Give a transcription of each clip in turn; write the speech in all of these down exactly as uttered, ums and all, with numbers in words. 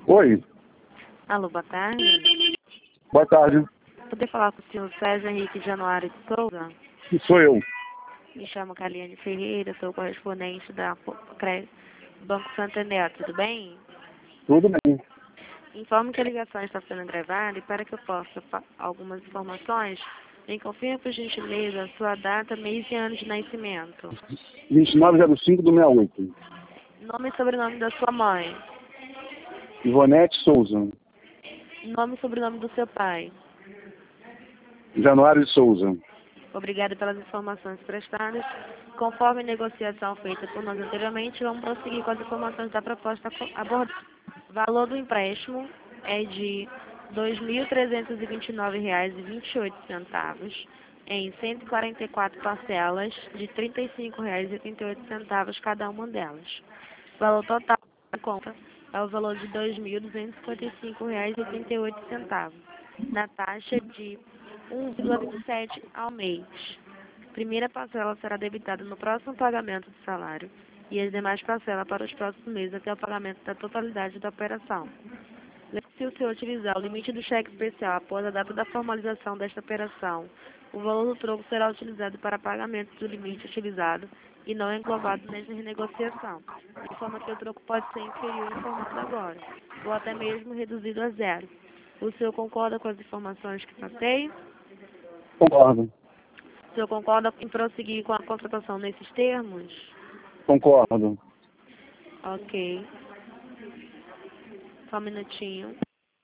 Oi, Alô, boa tarde. boa tarde. Poder falar com o senhor Sérgio Henrique Januário de Souza? Sou eu. Me chamo Caliane Ferreira, sou correspondente da P- Cre- Banco Santander, tudo bem? Tudo bem. Informo que a ligação está sendo gravada e para que eu possa pa- algumas informações, me confirme por gentileza a sua data, mês e ano de nascimento. vinte e nove zero cinco do sessenta e oito. Nome e sobrenome da sua mãe. Ivonete Souza. Nome e sobrenome do seu pai. Januário de Souza. Obrigada pelas informações prestadas. Conforme a negociação feita por nós anteriormente, vamos prosseguir com as informações da proposta co- abordada. O valor do empréstimo é de dois mil trezentos e vinte e nove reais e vinte e oito centavos em cento e quarenta e quatro parcelas de trinta e cinco reais e oitenta e oito centavos cada uma delas. O valor total da conta é o valor de dois mil duzentos e cinquenta e cinco reais e oitenta e oito centavos, na taxa de um vírgula vinte e sete ao mês. Primeira parcela será debitada no próximo pagamento do salário e as demais parcelas para os próximos meses até o pagamento da totalidade da operação. Se o senhor utilizar o limite do cheque especial após a data da formalização desta operação, o valor do troco será utilizado para pagamento do limite utilizado e não englobado nesta renegociação, de forma que o troco pode ser inferior informado agora, ou até mesmo reduzido a zero. O senhor concorda com as informações que passei? Concordo. O senhor concorda em prosseguir com a contratação nesses termos? Concordo. Ok. Só um minutinho.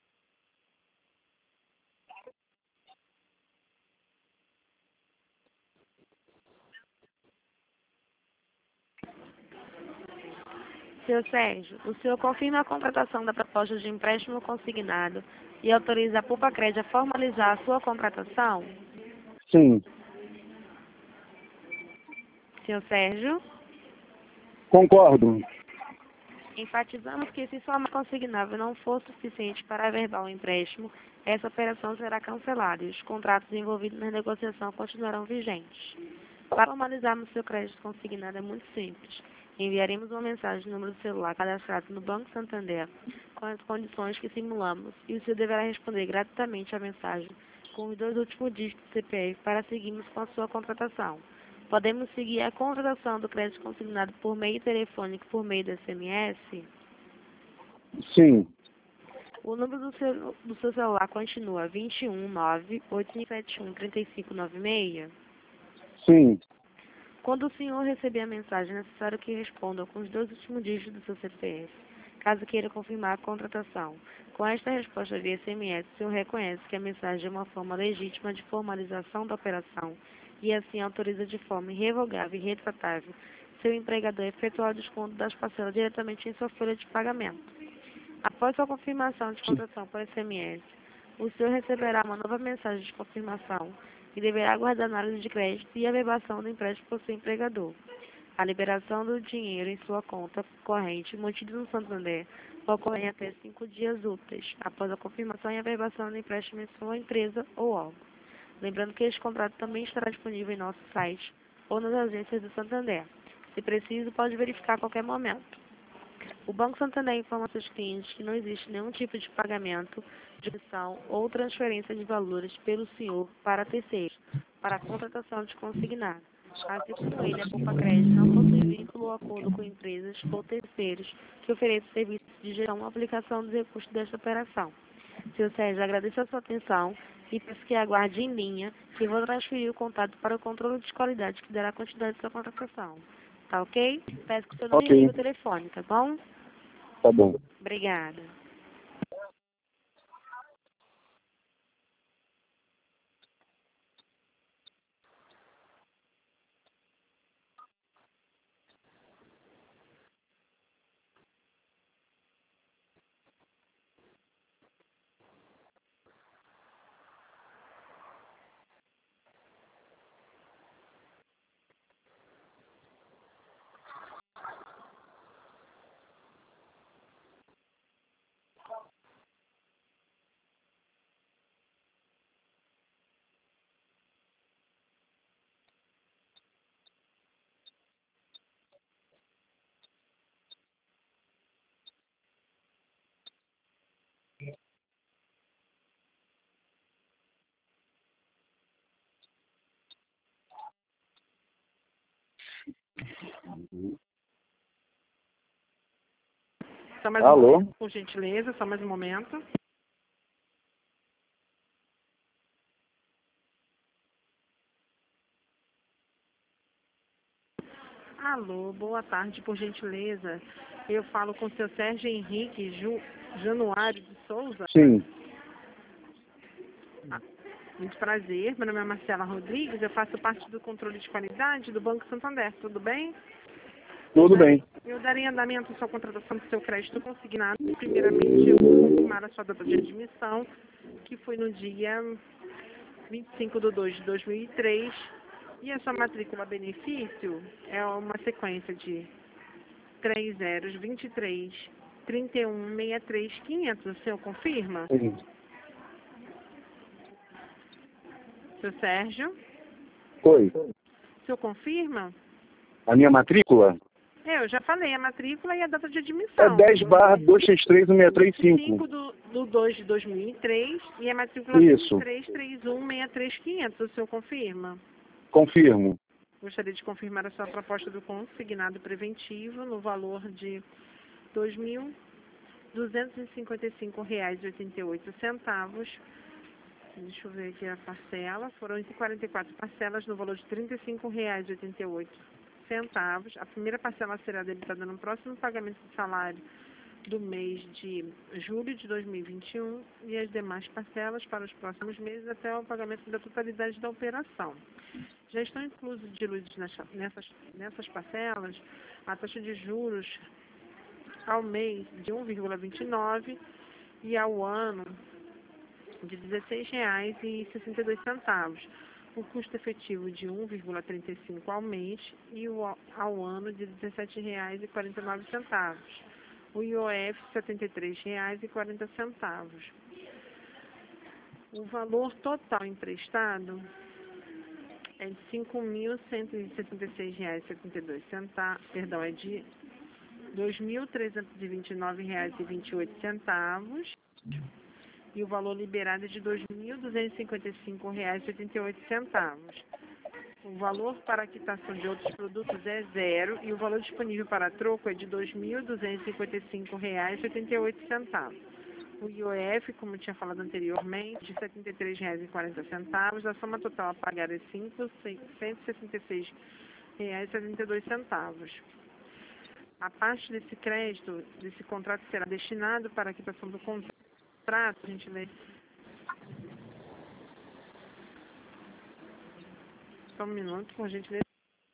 Senhor Sérgio, o senhor confirma a contratação da proposta de empréstimo consignado e autoriza a Pulpacred a formalizar a sua contratação? Sim. Senhor Sérgio, Concordo. enfatizamos que se sua marca consignável não for suficiente para averbar o empréstimo, essa operação será cancelada e os contratos envolvidos na negociação continuarão vigentes. Para formalizarmos seu crédito consignado é muito simples. Enviaremos uma mensagem no número do celular cadastrado no Banco Santander com as condições que simulamos e o senhor deverá responder gratuitamente à mensagem com os dois últimos dígitos do C P F para seguirmos com a sua contratação. Podemos seguir a contratação do crédito consignado por meio telefônico por meio do S M S? Sim. O número do seu, do seu celular continua vinte e um, nove, oito sete um, três cinco nove seis? Sim. Quando o senhor receber a mensagem, é necessário que responda com os dois últimos dígitos do seu C P F, caso queira confirmar a contratação. Com esta resposta via S M S, o senhor reconhece que a mensagem é uma forma legítima de formalização da operação e assim autoriza de forma irrevogável e retratável seu empregador a efetuar o desconto das parcelas diretamente em sua folha de pagamento. Após sua confirmação de contratação por S M S, o senhor receberá uma nova mensagem de confirmação e deverá aguardar a análise de crédito e a averbação do empréstimo por seu empregador. A liberação do dinheiro em sua conta corrente, mantida no Santander, ocorre em até cinco dias úteis, após a confirmação e averbação do empréstimo em sua empresa ou órgão. Lembrando que este contrato também estará disponível em nosso site ou nas agências do Santander. Se preciso, pode verificar a qualquer momento. O Banco Santander informa aos seus clientes que não existe nenhum tipo de pagamento, de comissão ou transferência de valores pelo senhor para terceiros, para a contratação de consignado. Assim como ele, a Pulpacred não possui vínculo ou acordo com empresas ou terceiros que ofereçam serviços de gestão ou aplicação dos recursos desta operação. Senhor Sérgio, agradeço a sua atenção e peço que aguarde em linha que vou transferir o contato para o controle de qualidade que dará continuidade à sua contratação. Tá ok? Peço que o senhor não desligue Ok. o telefone, tá bom? Tá bom. Obrigada. Só mais um Alô? momento, por gentileza, só mais um momento. Alô, boa tarde, por gentileza. Eu falo com o seu Sérgio Henrique Ju, Januário de Souza. Sim. Muito prazer, meu nome é Marcela Rodrigues, eu faço parte do controle de qualidade do Banco Santander, tudo bem? Tudo bem. Eu darei andamento à sua contratação do seu crédito consignado. Primeiramente, eu vou confirmar a sua data de admissão, que foi no dia vinte e cinco de dois de dois mil e três. E a sua matrícula benefício é uma sequência de três zeros, vinte e três, trinta e um, sessenta e três, quinhentos. O senhor confirma? Sim. Seu Sérgio? Oi. O senhor confirma? A minha matrícula É, eu já falei, a matrícula e a data de é admissão. dez barra duzentos e sessenta e três, um seis três cinco. cinco do, do dois de dois mil e três e a matrícula Isso. vinte e três, trinta e um, sessenta e três, quinhentos. O senhor confirma? Confirmo. Gostaria de confirmar a sua proposta do consignado preventivo no valor de dois mil duzentos e cinquenta e cinco reais e oitenta e oito centavos. Deixa eu ver aqui a parcela. Foram quarenta e quatro parcelas no valor de trinta e cinco reais e oitenta e oito centavos. A primeira parcela será debitada no próximo pagamento de salário do mês de julho de dois mil e vinte e um e as demais parcelas para os próximos meses até o pagamento da totalidade da operação. Já estão inclusos diluídos nessas, nessas parcelas a taxa de juros ao mês de um vírgula vinte e nove e ao ano de dezesseis reais e sessenta e dois centavos. O custo efetivo de um vírgula trinta e cinco ao mês e o ao ano de dezessete reais e quarenta e nove centavos. O I O F setenta e três reais e quarenta centavos. O valor total emprestado é de cinco mil cento e setenta e seis reais e setenta e dois centavos, perdão, é de dois mil trezentos e vinte e nove reais e vinte e oito centavos. E o valor liberado é de dois mil duzentos e cinquenta e cinco reais e oitenta e oito centavos. O valor para a quitação de outros produtos é zero e o valor disponível para troco é de dois mil duzentos e cinquenta e cinco reais e oitenta e oito centavos. O I O F, como eu tinha falado anteriormente, de setenta e três reais e quarenta centavos. A soma total a pagar é cinco mil cento e sessenta e seis reais e setenta e dois centavos. A parte desse crédito, desse contrato, será destinado para a quitação do contrato. A gente lê. Só um minuto, por gentileza.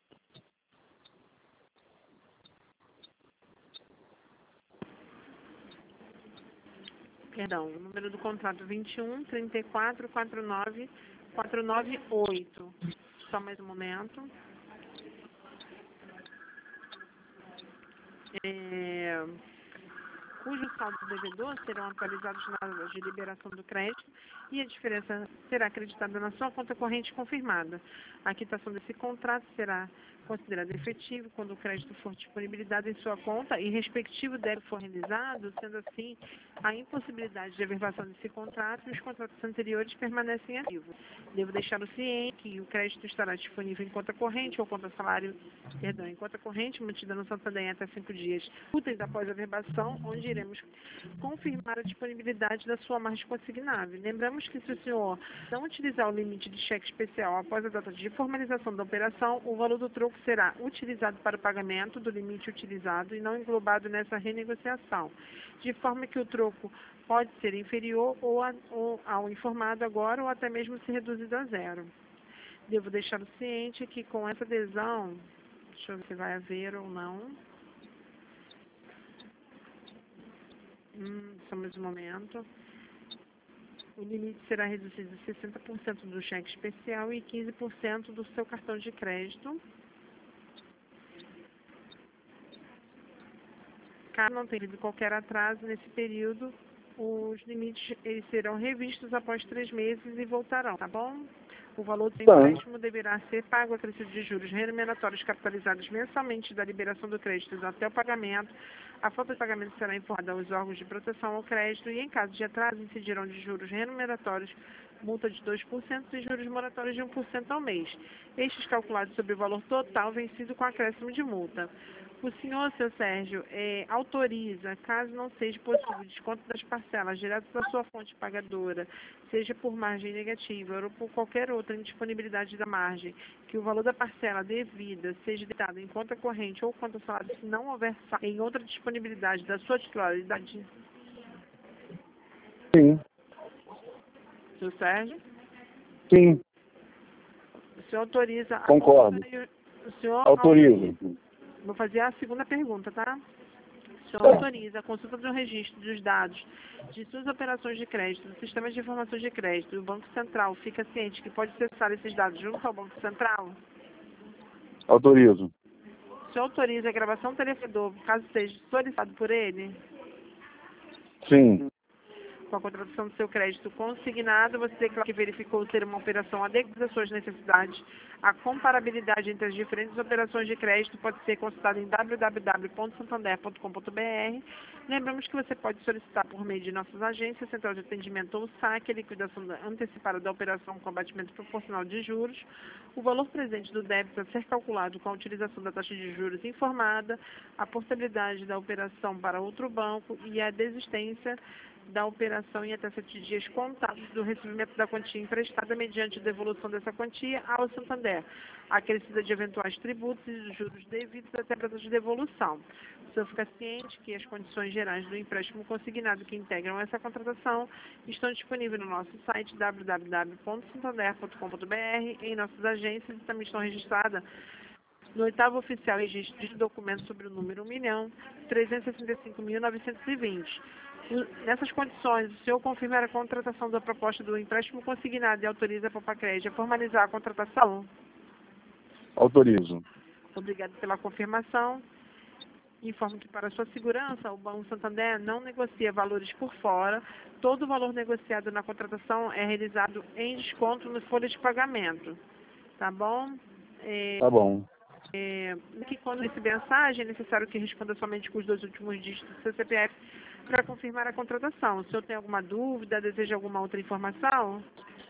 Perdão, o número do contrato vinte e um, trinta e quatro, quarenta e nove, quatrocentos e noventa e oito. Só mais um momento. É, cujo saldo do devedor serão atualizados na hora de liberação do crédito e a diferença será acreditada na sua conta corrente confirmada. A quitação desse contrato será considerada efetiva quando o crédito for disponibilizado em sua conta e respectivo débito for realizado, sendo assim, a impossibilidade de averbação desse contrato e os contratos anteriores permanecem ativos. Devo deixar o ciente que o crédito estará disponível em conta corrente ou conta salário, perdão, em conta corrente, mantida no Santander em até cinco dias úteis após a averbação, onde iremos confirmar a disponibilidade da sua margem consignável. Lembramos que se o senhor não utilizar o limite de cheque especial após a data de formalização da operação, o valor do troco será utilizado para o pagamento do limite utilizado e não englobado nessa renegociação, de forma que o troco pode ser inferior ou, a, ou ao informado agora ou até mesmo ser reduzido a zero. Devo deixar o ciente que com essa adesão, deixa eu ver se vai haver ou não. Hum, só mais um momento. O limite será reduzido a sessenta por cento do cheque especial e quinze por cento do seu cartão de crédito. Caso não tenha havido qualquer atraso nesse período, os limites eles serão revistos após três meses e voltarão, tá bom? O valor do empréstimo deverá ser pago acrescido de juros remuneratórios capitalizados mensalmente da liberação do crédito até o pagamento. A falta de pagamento será informada aos órgãos de proteção ao crédito e, em caso de atraso, incidirão de juros remuneratórios multa de dois por cento e juros moratórios de um por cento ao mês. Estes calculados sobre o valor total vencido com acréscimo de multa. O senhor, seu Sérgio, é, autoriza, caso não seja possível o desconto das parcelas direto da sua fonte pagadora, seja por margem negativa ou por qualquer outra indisponibilidade da margem, que o valor da parcela devida seja debitado em conta corrente ou conta salário se não houver saldo em outra disponibilidade da sua titularidade? Sim. Seu Sérgio? Sim. O senhor autoriza... a Concordo. consulta e o senhor Autorizo. Vou fazer a segunda pergunta, tá? O senhor autoriza a consulta do registro dos dados de suas operações de crédito, do sistema de informações de crédito, e o Banco Central fica ciente que pode acessar esses dados junto ao Banco Central? Autorizo. O senhor autoriza a gravação do telefone, caso seja solicitado por ele? Sim. Com a contratação do seu crédito consignado, você declara que verificou ser uma operação adequada às suas necessidades. A comparabilidade entre as diferentes operações de crédito pode ser consultada em w w w ponto santander ponto com ponto b r. Lembramos que você pode solicitar por meio de nossas agências, central de atendimento ou saque, a liquidação antecipada da operação com abatimento proporcional de juros, o valor presente do débito a ser calculado com a utilização da taxa de juros informada, a portabilidade da operação para outro banco e a desistência da operação em até sete dias contados do recebimento da quantia emprestada mediante devolução dessa quantia ao Santander, acrescida de eventuais tributos e juros devidos até a data de devolução. O senhor fica ciente que as condições gerais do empréstimo consignado que integram essa contratação estão disponíveis no nosso site w w w ponto santander ponto com ponto b r, em nossas agências e também estão registradas no oitavo oficial registro de documentos sobre o número um milhão trezentos e sessenta e cinco mil novecentos e vinte. Nessas condições, o senhor confirma a contratação da proposta do empréstimo consignado e autoriza a Popacred a formalizar a contratação? Autorizo. Obrigado pela confirmação. Informo que, para sua segurança, o Banco Santander não negocia valores por fora. Todo o valor negociado na contratação é realizado em desconto no folha de pagamento. Tá bom? É... Tá bom. É, que quando receber a mensagem, é necessário que responda somente com os dois últimos dígitos do seu C P F para confirmar a contratação. O senhor tem alguma dúvida, deseja alguma outra informação?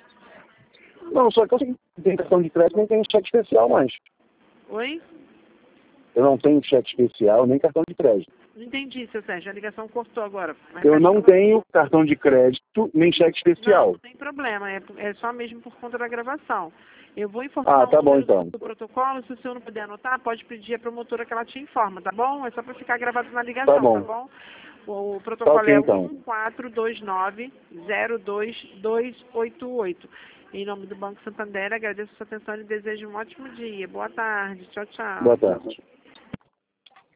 Não, só que eu não tenho cartão de crédito, nem tenho cheque especial mais. Oi? Eu não tenho cheque especial, nem cartão de crédito. Não entendi, seu Sérgio. A ligação cortou agora. Mas Eu pode não falar. tenho cartão de crédito, nem cheque Não, especial. não tem problema. É, é só mesmo por conta da gravação. Eu vou informar Ah, tá o bom, número então. do protocolo. Se o senhor não puder anotar, pode pedir à promotora que ela te informa, tá bom? É só para ficar gravado na ligação, Tá bom. tá bom? O protocolo Tá ok, é então. um quatro dois nove zero dois dois oito oito. Em nome do Banco Santander, agradeço a sua atenção e desejo um ótimo dia. Boa tarde. Tchau, tchau. Boa tarde.